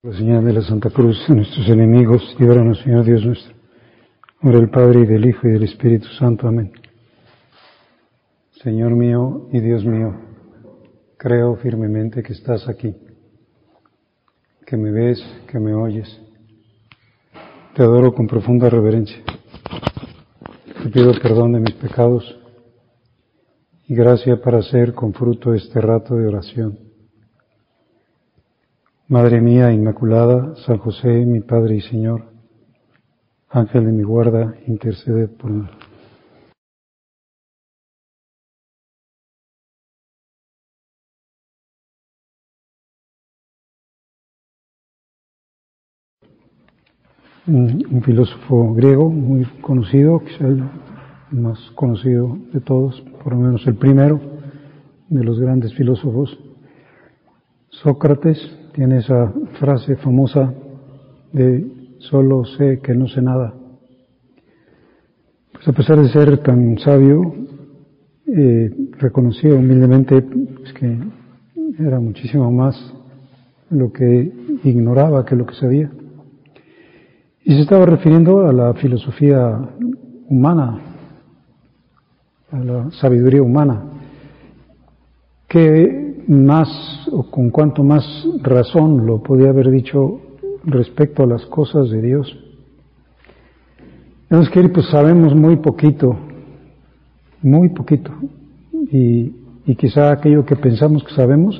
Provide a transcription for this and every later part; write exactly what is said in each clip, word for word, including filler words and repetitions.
La señal de la Santa Cruz de nuestros enemigos, líbranos, Señor Dios nuestro. En nombre del Padre, y del Hijo, y del Espíritu Santo. Amén. Señor mío y Dios mío, creo firmemente que estás aquí, que me ves, que me oyes. Te adoro con profunda reverencia. Te pido perdón de mis pecados y gracia para hacer con fruto este rato de oración. Madre mía Inmaculada, San José, mi Padre y Señor, Ángel de mi guarda, intercede por mí. Un, un filósofo griego muy conocido, quizá el más conocido de todos, por lo menos el primero de los grandes filósofos, Sócrates, tiene esa frase famosa de solo sé que no sé nada. Pues a pesar de ser tan sabio, eh, reconocía humildemente pues, que era muchísimo más lo que ignoraba que lo que sabía. Y se estaba refiriendo a la filosofía humana, a la sabiduría humana, que más o con cuanto más razón lo podía haber dicho respecto a las cosas de Dios. Tenemos que ir, pues sabemos muy poquito, muy poquito, y, y quizá aquello que pensamos que sabemos,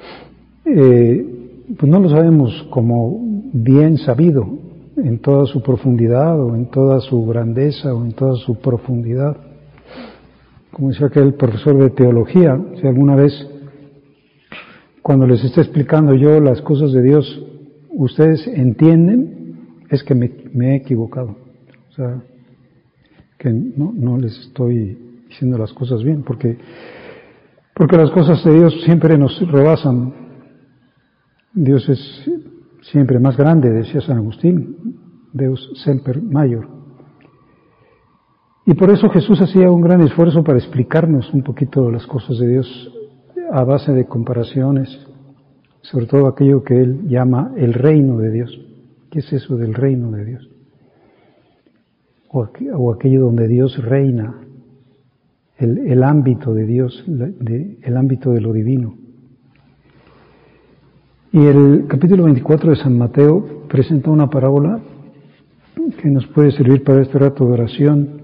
eh, pues no lo sabemos como bien sabido, en toda su profundidad, o en toda su grandeza, o en toda su profundidad. Como decía aquel profesor de teología, si alguna vez, cuando les esté explicando yo las cosas de Dios, ustedes entienden, es que me, me he equivocado. O sea, que no, no les estoy diciendo las cosas bien, porque, porque las cosas de Dios siempre nos rebasan. Dios es siempre más grande, decía San Agustín, Deus semper maior. Y por eso Jesús hacía un gran esfuerzo para explicarnos un poquito las cosas de Dios a base de comparaciones, sobre todo aquello que él llama el reino de Dios. ¿Qué es eso del reino de Dios? O, o aquello donde Dios reina, el, el ámbito de Dios, de, el ámbito de lo divino. Y el capítulo veinticuatro de San Mateo presenta una parábola que nos puede servir para este rato de oración.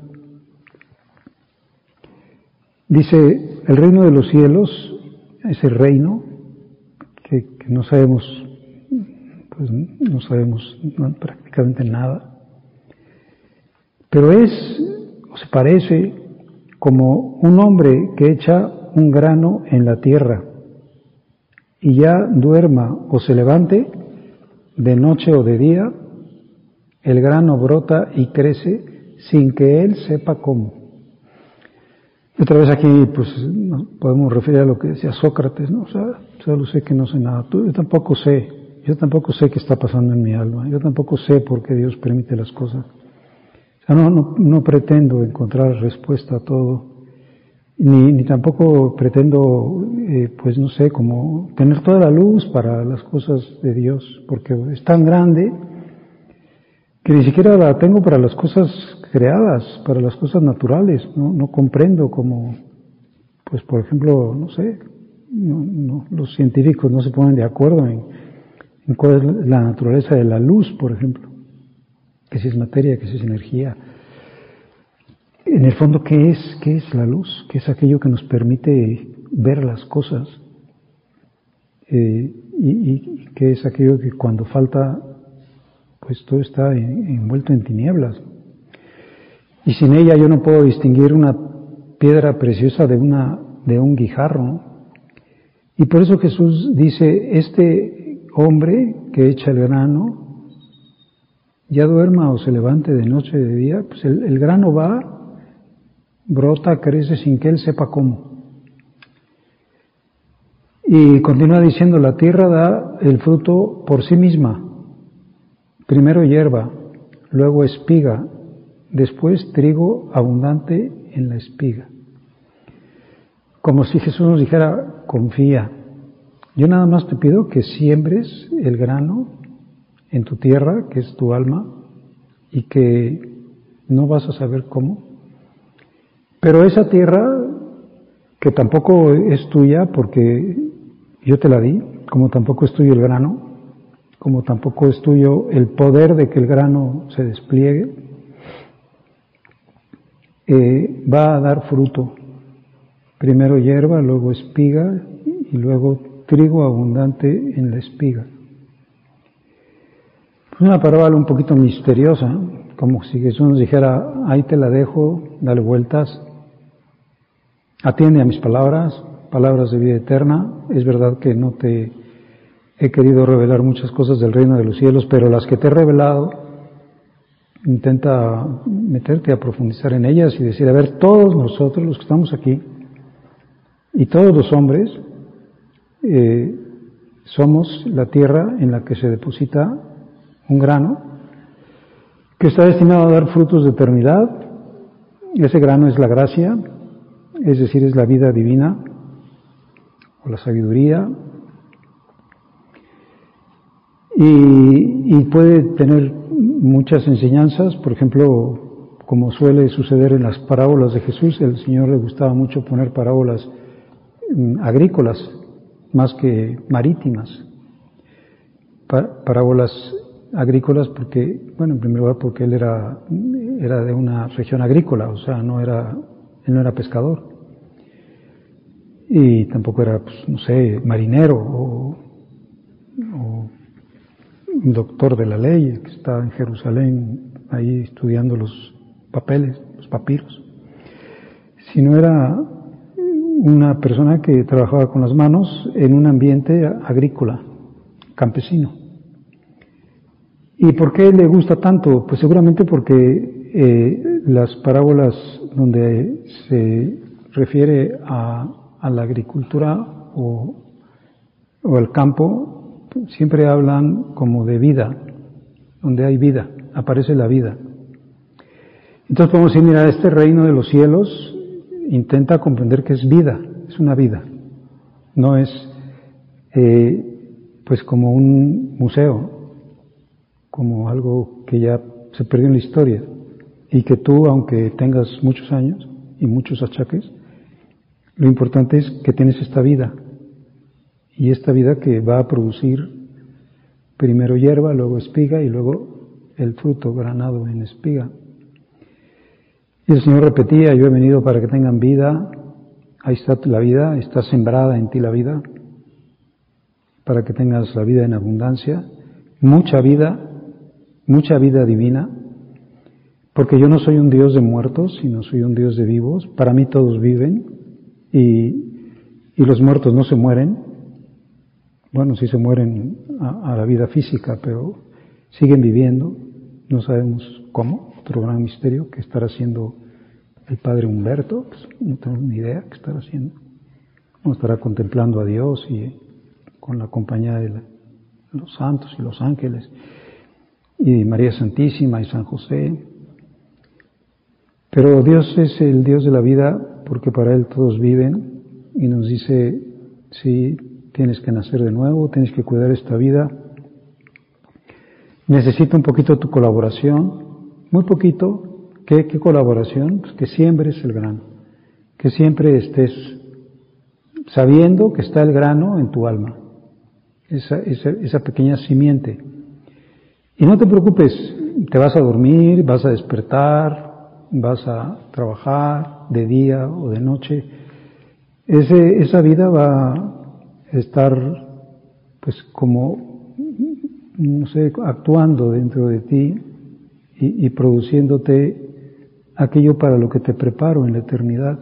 Dice, el reino de los cielos, ese reino que, que no sabemos, pues no sabemos no, prácticamente nada, pero es, o se parece, como un hombre que echa un grano en la tierra y ya duerma o se levante, de noche o de día, el grano brota y crece sin que él sepa cómo. Otra vez aquí, pues, nos podemos referir a lo que decía Sócrates, ¿no? O sea, solo sé que no sé nada. Tú, yo tampoco sé, yo tampoco sé qué está pasando en mi alma, yo tampoco sé por qué Dios permite las cosas. O sea, no, no, no pretendo encontrar respuesta a todo, ni, ni tampoco pretendo, eh, pues, no sé, como tener toda la luz para las cosas de Dios, porque es tan grande que ni siquiera la tengo para las cosas creadas, para las cosas naturales. No, no comprendo como, pues por ejemplo, no sé, no, no, los científicos no se ponen de acuerdo en, en cuál es la naturaleza de la luz, por ejemplo, que si es materia, que si es energía. En el fondo, ¿qué es? ¿Qué es la luz? ¿Qué es aquello que nos permite ver las cosas? Eh, y, y qué es aquello que cuando falta, pues todo está envuelto en tinieblas. Y sin ella yo no puedo distinguir una piedra preciosa de una de un guijarro, ¿no? Y por eso Jesús dice, este hombre que echa el grano, ya duerma o se levante de noche o de día, pues el, el grano va, brota, crece sin que él sepa cómo. Y continúa diciendo, la tierra da el fruto por sí misma. Primero hierba, luego espiga, después trigo abundante en la espiga. Como si Jesús nos dijera, confía. Yo nada más te pido que siembres el grano en tu tierra, que es tu alma, y que no vas a saber cómo. Pero esa tierra, que tampoco es tuya porque yo te la di, como tampoco es tuyo el grano, como tampoco es tuyo el poder de que el grano se despliegue, eh, va a dar fruto. Primero hierba, luego espiga y luego trigo abundante en la espiga. Es una parábola un poquito misteriosa, como si Jesús nos dijera, ahí te la dejo, dale vueltas, atiende a mis palabras, palabras de vida eterna. Es verdad que no te he querido revelar muchas cosas del reino de los cielos, pero las que te he revelado, intenta meterte a profundizar en ellas y decir, a ver, todos nosotros, los que estamos aquí, y todos los hombres, eh, somos la tierra en la que se deposita un grano que está destinado a dar frutos de eternidad. Ese grano es la gracia, es decir, es la vida divina o la sabiduría, y, y puede tener muchas enseñanzas. Por ejemplo, como suele suceder en las parábolas de Jesús, el Señor le gustaba mucho poner parábolas agrícolas más que marítimas, parábolas agrícolas porque, bueno, en primer lugar porque él era, era de una región agrícola, o sea, no era, él no era pescador, y tampoco era, pues, no sé, marinero o, o un doctor de la ley que está en Jerusalén ahí estudiando los papeles, los papiros, sino era una persona que trabajaba con las manos en un ambiente agrícola, campesino. ¿Y por qué le gusta tanto? Pues seguramente porque eh, las parábolas donde se refiere a, a la agricultura o, o al campo, siempre hablan como de vida, donde hay vida, aparece la vida. Entonces podemos decir, mira, este reino de los cielos intenta comprender que es vida, es una vida, no es eh, pues como un museo, como algo que ya se perdió en la historia, y que tú, aunque tengas muchos años y muchos achaques, lo importante es que tienes esta vida, y esta vida que va a producir primero hierba, luego espiga y luego el fruto granado en espiga. Y el Señor repetía, yo he venido para que tengan vida, ahí está la vida, está sembrada en ti la vida, para que tengas la vida en abundancia, mucha vida, mucha vida divina, porque yo no soy un Dios de muertos, sino soy un Dios de vivos. Para mí todos viven y, y los muertos no se mueren. Bueno, sí se mueren a, a la vida física, pero siguen viviendo, no sabemos cómo. Otro gran misterio que estará haciendo el padre Humberto, pues no tengo ni idea qué estará haciendo. No estará contemplando a Dios y con la compañía de la, los santos y los ángeles y María Santísima y San José. Pero Dios es el Dios de la vida porque para Él todos viven y nos dice, sí, tienes que nacer de nuevo, tienes que cuidar esta vida. Necesito un poquito tu colaboración. Muy poquito. ¿Qué, qué colaboración? Pues que siembres el grano, que siempre estés sabiendo que está el grano en tu alma, esa, esa, esa pequeña simiente. Y no te preocupes, te vas a dormir, vas a despertar, vas a trabajar de día o de noche. Ese, esa vida va a estar, pues, como, no sé, actuando dentro de ti y, y produciéndote aquello para lo que te preparo en la eternidad.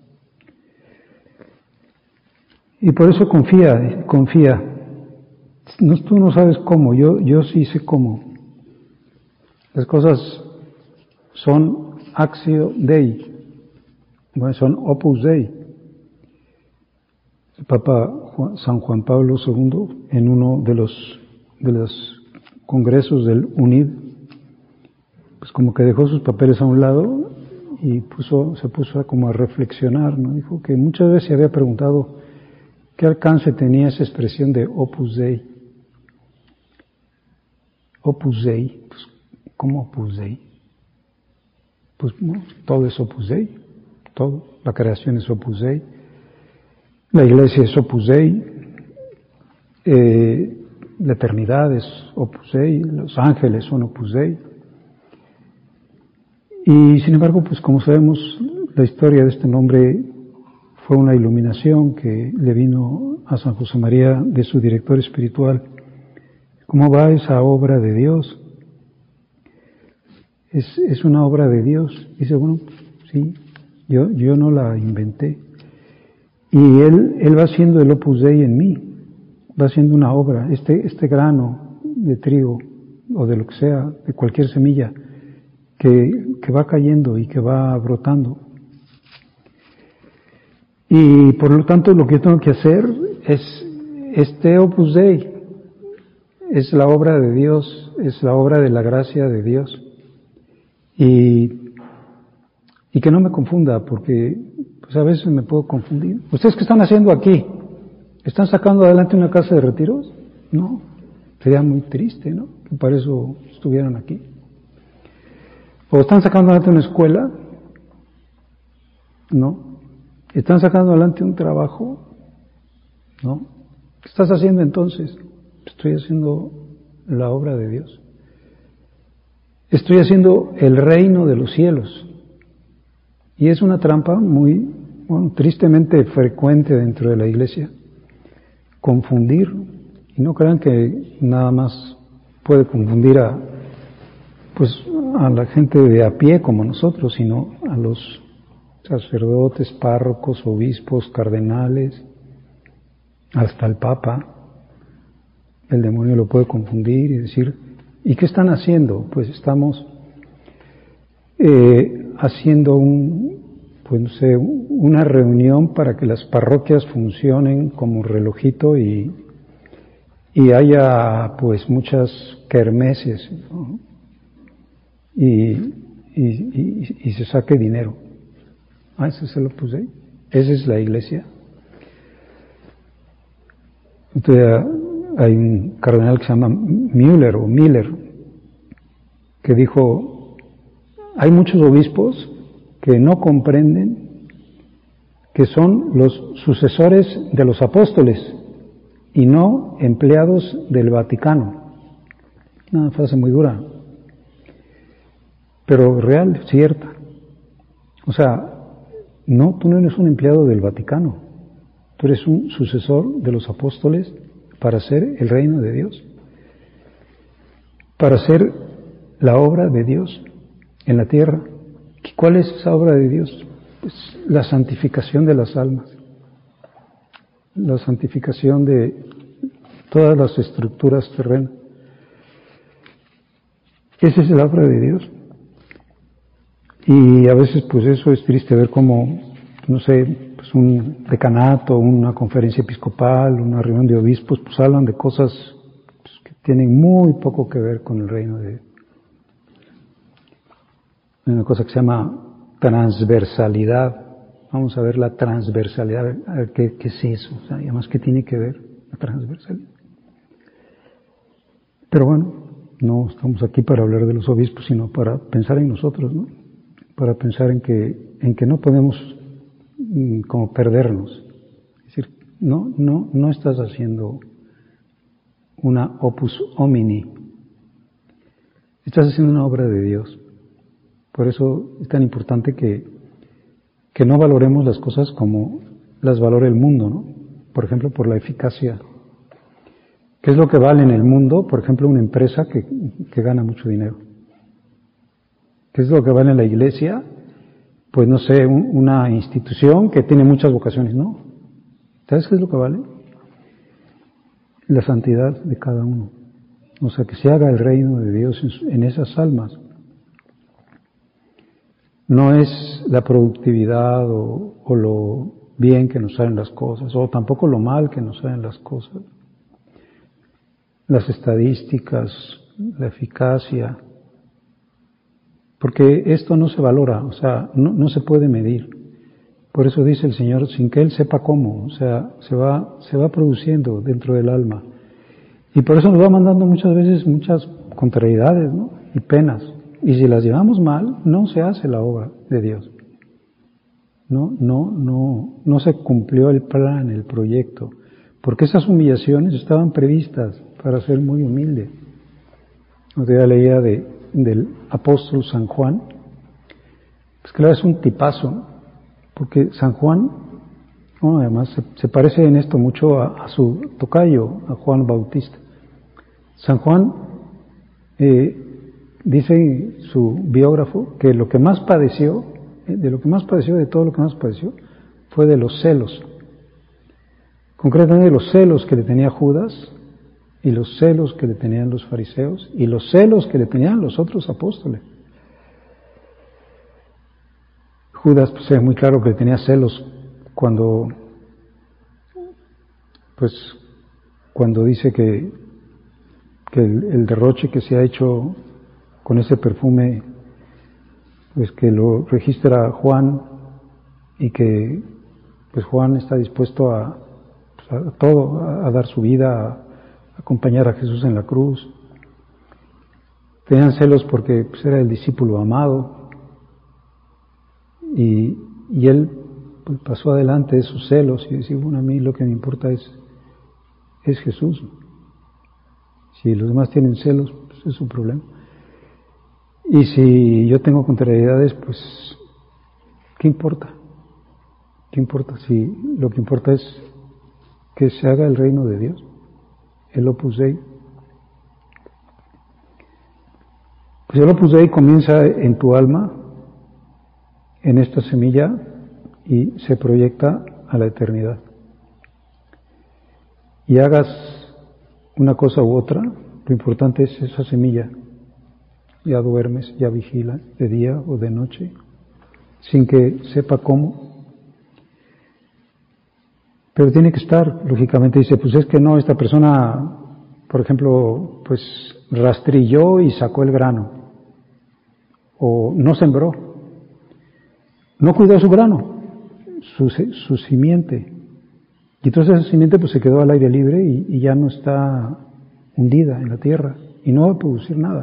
Y por eso confía, confía. No, tú no sabes cómo, yo, yo sí sé cómo. Las cosas son actio Dei, bueno, son opus Dei. El Papa Juan, San Juan Pablo segundo, en uno de los, de los congresos del U N I D, pues como que dejó sus papeles a un lado y puso, se puso como a reflexionar, ¿no? Dijo que muchas veces se había preguntado qué alcance tenía esa expresión de opus Dei. Opus Dei, pues, ¿cómo Opus Dei? Pues no, todo es Opus Dei, todo, la creación es Opus Dei, la iglesia es Opus Dei, eh, la eternidad es Opus Dei, los ángeles son Opus Dei. Y sin embargo, pues como sabemos, la historia de este nombre fue una iluminación que le vino a San José María de su director espiritual. ¿Cómo va esa obra de Dios? Es, es una obra de Dios. Dice, bueno, sí, yo, yo no la inventé. Y Él, Él va haciendo el Opus Dei en mí, va haciendo una obra. Este, este grano de trigo, o de lo que sea, de cualquier semilla, que, que va cayendo y que va brotando. Y por lo tanto lo que yo tengo que hacer es este Opus Dei, es la obra de Dios, es la obra de la gracia de Dios. Y, y que no me confunda, porque pues a veces me puedo confundir. ¿Ustedes qué están haciendo aquí? ¿Están sacando adelante una casa de retiros? No, sería muy triste, ¿no? Que para eso estuvieran aquí. ¿O están sacando adelante una escuela? No. ¿Están sacando adelante un trabajo? No. ¿Qué estás haciendo entonces? Estoy haciendo la obra de Dios. Estoy haciendo el reino de los cielos. Y es una trampa muy, bueno, tristemente frecuente dentro de la iglesia. Confundir. Y no crean que nada más puede confundir a, pues, a la gente de a pie como nosotros, sino a los sacerdotes, párrocos, obispos, cardenales, hasta el Papa. El demonio lo puede confundir y decir, ¿y qué están haciendo? Pues estamos eh, haciendo un, pues no sé, una reunión para que las parroquias funcionen como relojito y, y haya pues muchas kermeses, ¿no? y, y, y, y se saque dinero. Ah, ese se lo puse. Esa es la iglesia. Entonces, hay un cardenal que se llama Müller o Miller que dijo, hay muchos obispos que no comprenden que son los sucesores de los apóstoles y no empleados del Vaticano. Una frase muy dura, pero real, cierta. O sea, no, tú no eres un empleado del Vaticano, tú eres un sucesor de los apóstoles para hacer el reino de Dios, para hacer la obra de Dios en la tierra. ¿Cuál es esa obra de Dios? Pues la santificación de las almas, la santificación de todas las estructuras terrenas. Esa es la obra de Dios. Y a veces pues eso es triste ver cómo, no sé, pues un decanato, una conferencia episcopal, una reunión de obispos, pues hablan de cosas pues, que tienen muy poco que ver con el reino de Dios. Hay una cosa que se llama transversalidad. Vamos a ver la transversalidad, a ver qué, qué es eso, o sea, y además qué tiene que ver la transversalidad. Pero bueno, no estamos aquí para hablar de los obispos, sino para pensar en nosotros, ¿no? Para pensar en que, en que no podemos mm, como perdernos. Es decir, no, no, no estás haciendo una opus homini. Estás haciendo una obra de Dios. Por eso es tan importante que, que no valoremos las cosas como las valora el mundo, ¿no? Por ejemplo, por la eficacia. ¿Qué es lo que vale en el mundo? Por ejemplo, una empresa que, que gana mucho dinero. ¿Qué es lo que vale en la iglesia? Pues no sé, un, una institución que tiene muchas vocaciones, ¿no? ¿Sabes qué es lo que vale? La santidad de cada uno. O sea, que se haga el reino de Dios en, en esas almas. No es la productividad o, o lo bien que nos salen las cosas, o tampoco lo mal que nos salen las cosas. Las estadísticas, la eficacia. Porque esto no se valora, o sea, no, no se puede medir. Por eso dice el Señor, sin que Él sepa cómo, o sea, se va, se va produciendo dentro del alma. Y por eso nos va mandando muchas veces muchas contrariedades, ¿no? Y penas. Y si las llevamos mal, no se hace la obra de Dios. No, no, no, no se cumplió el plan, el proyecto. Porque esas humillaciones estaban previstas para ser muy humilde. Otro día leía de, del apóstol San Juan. Pues claro, es un tipazo. Porque San Juan, bueno, además se, se parece en esto mucho a, a su tocayo, a Juan Bautista. San Juan eh, dice su biógrafo que lo que más padeció, de lo que más padeció, de todo lo que más padeció, fue de los celos. Concretamente los celos que le tenía Judas, y los celos que le tenían los fariseos, y los celos que le tenían los otros apóstoles. Judas, pues es muy claro que le tenía celos cuando, pues, cuando dice que, que el, el derroche que se ha hecho con ese perfume, pues que lo registra Juan y que, pues Juan está dispuesto a, pues a todo, a, a dar su vida, a acompañar a Jesús en la cruz. Tenían celos porque pues, era el discípulo amado. Y, y él pues, pasó adelante de sus celos y decía, bueno, a mí lo que me importa es, es Jesús. Si los demás tienen celos, pues es su problema. Y si yo tengo contrariedades, pues, ¿qué importa? ¿Qué importa? Si lo que importa es que se haga el reino de Dios, el Opus Dei. Pues el Opus Dei comienza en tu alma, en esta semilla, y se proyecta a la eternidad. Y hagas una cosa u otra, lo importante es esa semilla. Ya duermes, ya vigilas, de día o de noche, sin que sepa cómo. Pero tiene que estar, lógicamente, dice, pues es que no, esta persona, por ejemplo, pues rastrilló y sacó el grano, o no sembró. No cuidó su grano, su, su simiente. Y entonces esa simiente pues se quedó al aire libre y, y ya no está hundida en la tierra y no va a producir nada.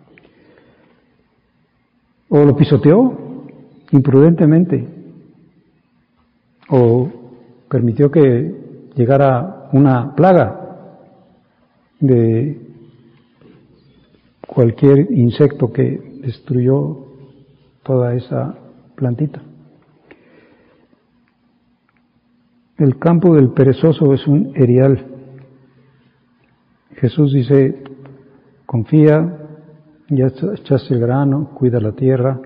O lo pisoteó imprudentemente, o permitió que llegara una plaga de cualquier insecto que destruyó toda esa plantita. El campo del perezoso es un erial. Jesús dice, confía, ya echaste el grano, cuida la tierra,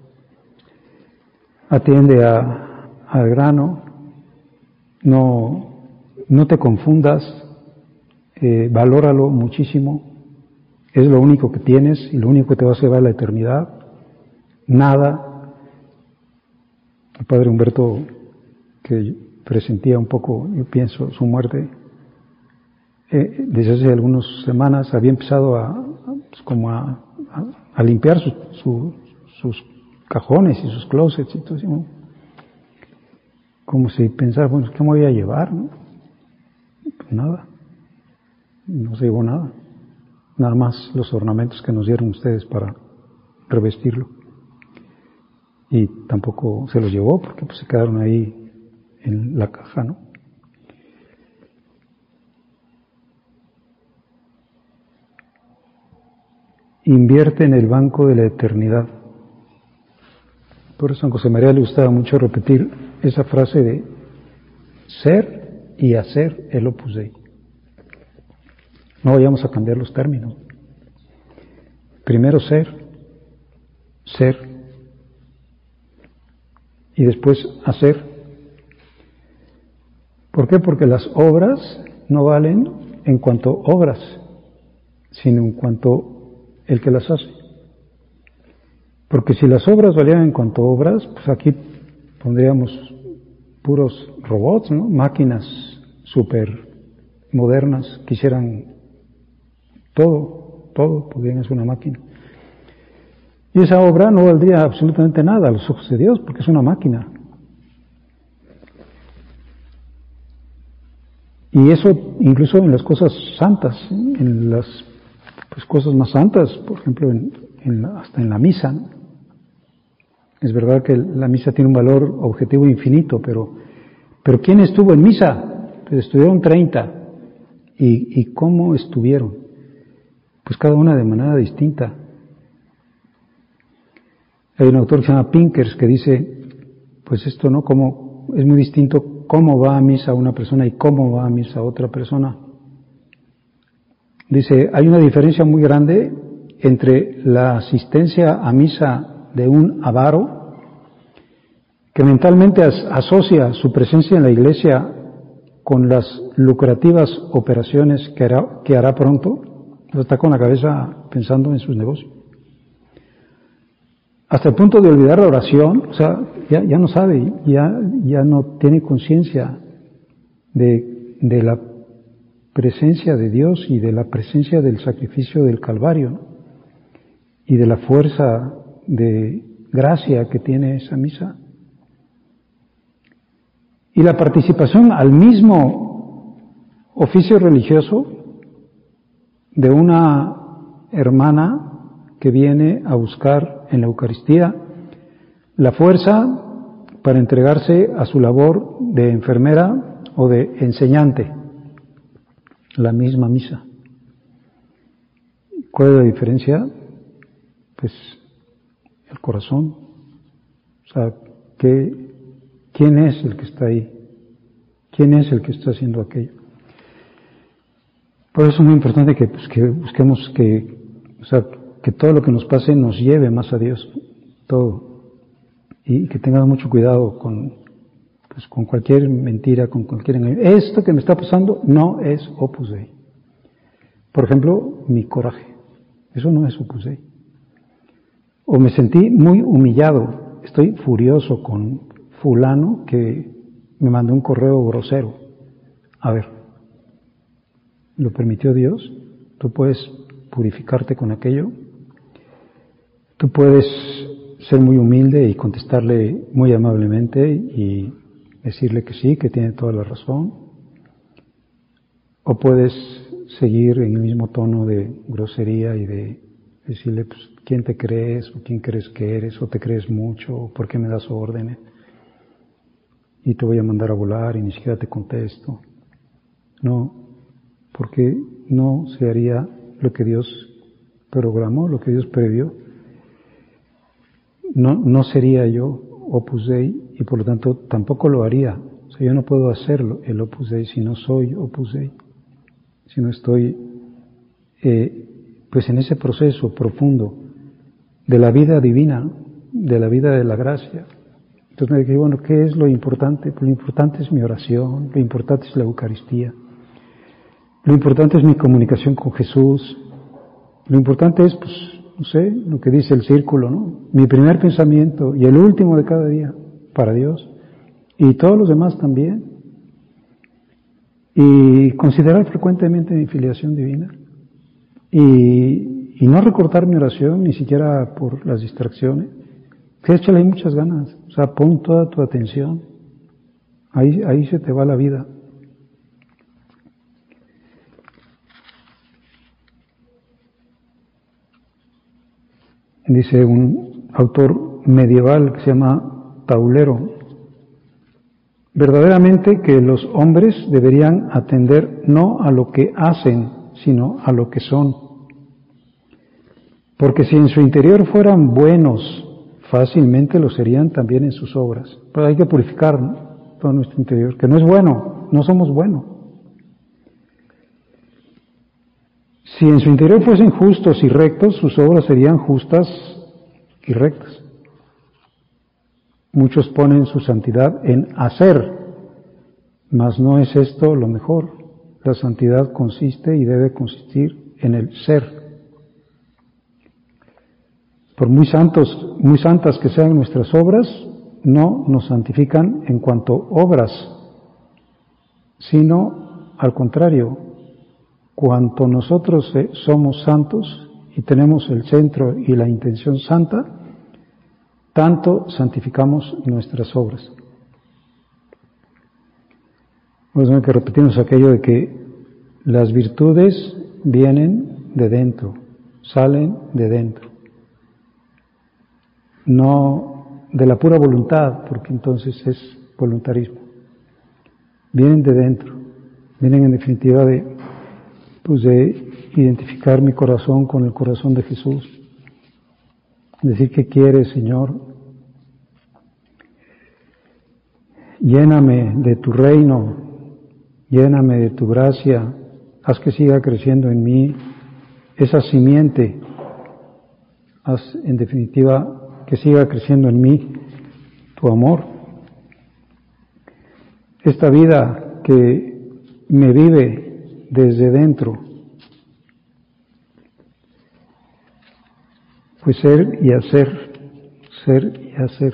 atiende a, al grano, no, no te confundas, eh, valóralo muchísimo, es lo único que tienes y lo único que te va a llevar a la eternidad, nada. El padre Humberto, que presentía un poco, yo pienso, su muerte, eh, desde hace algunas semanas había empezado a, pues como a, a, a limpiar su, su, sus cajones y sus closets y todo eso, como si pensara, bueno, ¿qué me voy a llevar? ¿No? Pues nada, no se llevó nada, nada más los ornamentos que nos dieron ustedes para revestirlo. Y tampoco se los llevó porque pues se quedaron ahí en la caja, ¿no? Invierte en el banco de la eternidad. Por eso a San José María le gustaba mucho repetir esa frase de ser y hacer el Opus Dei. No vayamos a cambiar los términos. Primero ser, ser, y después hacer. ¿Por qué? Porque las obras no valen en cuanto obras, sino en cuanto el que las hace. Porque si las obras valieran en cuanto obras, pues aquí pondríamos puros robots, ¿no? Máquinas súper modernas que hicieran todo, todo, podrían ser una máquina. Y esa obra no valdría absolutamente nada a los ojos de Dios, porque es una máquina. Y eso incluso en las cosas santas, en las pues, cosas más santas, por ejemplo, en, en la, hasta en la misa, ¿no? Es verdad que la misa tiene un valor objetivo infinito, pero, pero ¿quién estuvo en misa? Pues estuvieron treinta. ¿Y, y cómo estuvieron? Pues cada una de manera distinta. Hay un autor que se llama Pinkers que dice, pues esto no, como es muy distinto cómo va a misa una persona y cómo va a misa otra persona. Dice, hay una diferencia muy grande entre la asistencia a misa de un avaro, que mentalmente as- asocia su presencia en la iglesia con las lucrativas operaciones que hará, que hará pronto, está con la cabeza pensando en sus negocios, hasta el punto de olvidar la oración, o sea, ya, ya no sabe, ya, ya no tiene conciencia de, de la presencia de Dios y de la presencia del sacrificio del Calvario, ¿no? Y de la fuerza de gracia que tiene esa misa. Y la participación al mismo oficio religioso de una hermana que viene a buscar en la Eucaristía la fuerza para entregarse a su labor de enfermera o de enseñante, la misma misa. ¿Cuál es la diferencia? Pues el corazón. O sea, ¿qué, ¿quién es el que está ahí? ¿Quién es el que está haciendo aquello? Por eso es muy importante que, pues, que busquemos que, o sea, que todo lo que nos pase nos lleve más a Dios, todo. Y que tengamos mucho cuidado con, pues, con cualquier mentira, con cualquier engaño. Esto que me está pasando no es Opus Dei. Por ejemplo, mi coraje. Eso no es Opus Dei. O me sentí muy humillado. Estoy furioso con fulano que me mandó un correo grosero. A ver, ¿lo permitió Dios? ¿Tú puedes purificarte con aquello? ¿Tú puedes ser muy humilde y contestarle muy amablemente y decirle que sí, que tiene toda la razón? ¿O puedes seguir en el mismo tono de grosería y de decirle, pues, ¿quién te crees? ¿O quién crees que eres? ¿O te crees mucho? ¿O por qué me das órdenes? Y te voy a mandar a volar y ni siquiera te contesto. No, porque no se haría lo que Dios programó, lo que Dios previó. No, no sería yo Opus Dei y por lo tanto tampoco lo haría. O sea, yo no puedo hacerlo, el Opus Dei, si no soy Opus Dei, si no estoy eh, pues en ese proceso profundo de la vida divina, de la vida de la gracia. Entonces me dije, bueno, ¿qué es lo importante? Pues lo importante es mi oración, lo importante es la Eucaristía, lo importante es mi comunicación con Jesús, lo importante es, pues, no sé, lo que dice el círculo, ¿no? Mi primer pensamiento y el último de cada día para Dios y todos los demás también. Y considerar frecuentemente mi filiación divina y, y no recortar mi oración ni siquiera por las distracciones. Que échale ahí muchas ganas, o sea, pon toda tu atención, ahí, ahí se te va la vida. Dice un autor medieval que se llama Taulero, verdaderamente que los hombres deberían atender no a lo que hacen, sino a lo que son. Porque si en su interior fueran buenos, fácilmente lo serían también en sus obras. Pero hay que purificar, ¿no?, todo nuestro interior, que no es bueno, no somos buenos. Si en su interior fuesen justos y rectos, sus obras serían justas y rectas. Muchos ponen su santidad en hacer, mas no es esto lo mejor. La santidad consiste y debe consistir en el ser. Por muy santos, muy santas que sean nuestras obras, no nos santifican en cuanto obras, sino al contrario, cuanto nosotros somos santos y tenemos el centro y la intención santa, tanto santificamos nuestras obras. Por eso que repetimos aquello de que las virtudes vienen de dentro, salen de dentro. No de la pura voluntad, porque entonces es voluntarismo. Vienen de dentro, vienen en definitiva de, pues de identificar mi corazón con el corazón de Jesús. Decir, ¿qué quieres, Señor? Lléname de tu reino, lléname de tu gracia, haz que siga creciendo en mí esa simiente, haz en definitiva que siga creciendo en mí tu amor. Esta vida que me vive desde dentro, pues ser y hacer, ser y hacer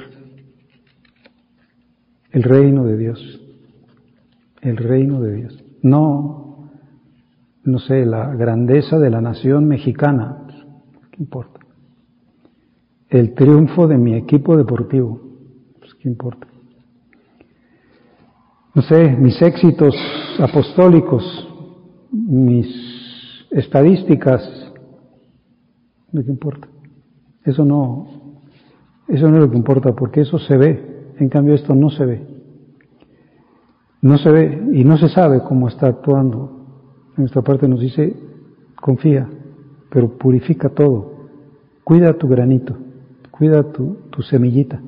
el reino de Dios, el reino de Dios. No, no sé, la grandeza de la nación mexicana, ¿qué importa? El triunfo de mi equipo deportivo, pues, ¿qué importa? No sé, mis éxitos apostólicos, mis estadísticas, ¿de qué importa? Eso no, eso no es lo que importa, porque eso se ve, en cambio esto no se ve. No se ve y no se sabe cómo está actuando. En esta parte nos dice, confía, pero purifica todo. Cuida tu granito, cuida tu, tu semillita.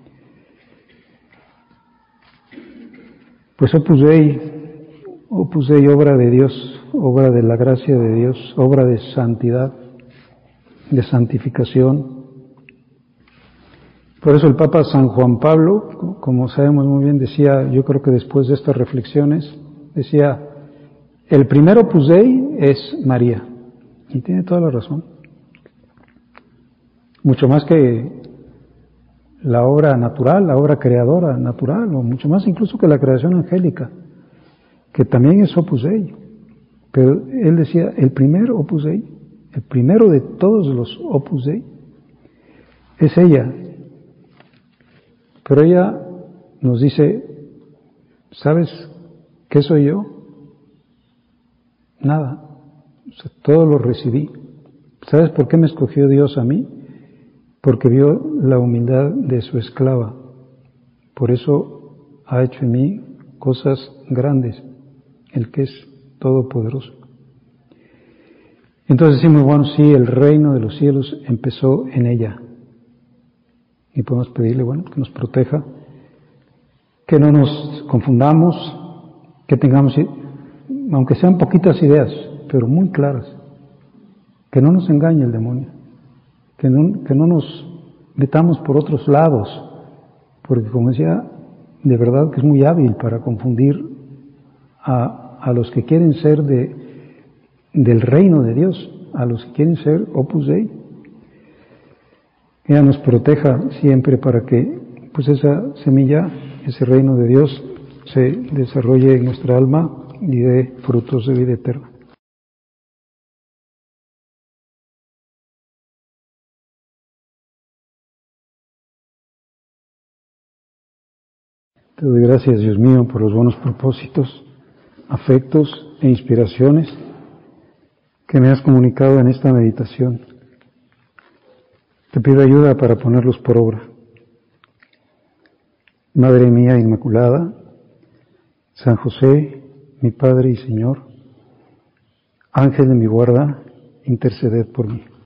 Pues Opus Dei, Opus Dei, obra de Dios, obra de la gracia de Dios, obra de santidad, de santificación. Por eso el Papa San Juan Pablo, como sabemos muy bien, decía, yo creo que después de estas reflexiones, decía, el primer Opus Dei es María. Y tiene toda la razón. Mucho más que la obra natural, la obra creadora natural, o mucho más incluso que la creación angélica, que también es Opus Dei. Pero él decía, el primer Opus Dei, el primero de todos los Opus Dei, es ella. Pero ella nos dice, ¿sabes qué soy yo? Nada. O sea, todo lo recibí. ¿Sabes por qué me escogió Dios a mí? Porque vio la humildad de su esclava. Por eso ha hecho en mí cosas grandes, el que es todopoderoso. Entonces decimos, bueno, sí, el reino de los cielos empezó en ella. Y podemos pedirle, bueno, que nos proteja, que no nos confundamos, que tengamos, aunque sean poquitas ideas, pero muy claras, que no nos engañe el demonio, que no, que no nos metamos por otros lados, porque como decía, de verdad que es muy hábil para confundir a, a los que quieren ser de, del reino de Dios, a los que quieren ser Opus Dei. Ella nos proteja siempre para que pues esa semilla, ese reino de Dios se desarrolle en nuestra alma y dé frutos de vida eterna. Te doy gracias, Dios mío, por los buenos propósitos, afectos e inspiraciones que me has comunicado en esta meditación. Te pido ayuda para ponerlos por obra. Madre mía Inmaculada, San José, mi Padre y Señor, Ángel de mi guarda, interceded por mí.